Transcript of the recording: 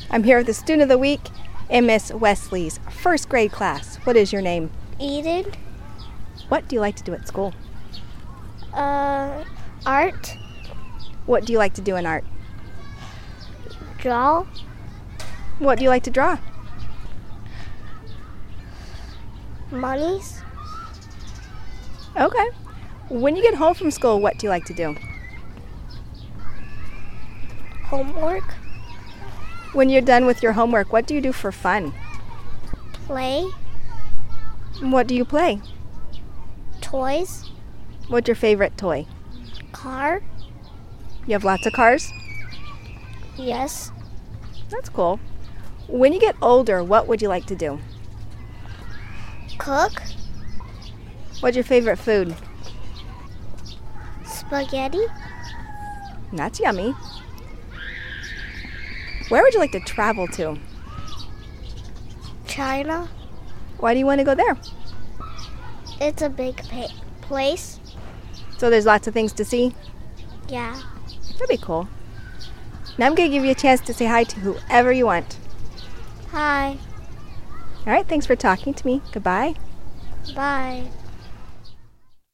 I'm here with the student of the week in Miss Wesley's first grade class. What is your name? Eden. What do you like to do at school? Art. What do you like to do in art? Draw. What do you like to draw? Monies. Okay. When you get home from school, what do you like to do? Homework. When you're done with your homework, what do you do for fun? Play. What do you play? Toys. What's your favorite toy? Car. You have lots of cars? Yes. That's cool. When you get older, what would you like to do? Cook. What's your favorite food? Spaghetti. That's yummy. Where would you like to travel to? China. Why do you want to go there? It's a big place. So there's lots of things to see? Yeah. That'd be cool. Now I'm going to give you a chance to say hi to whoever you want. Hi. All right, thanks for talking to me. Goodbye. Bye.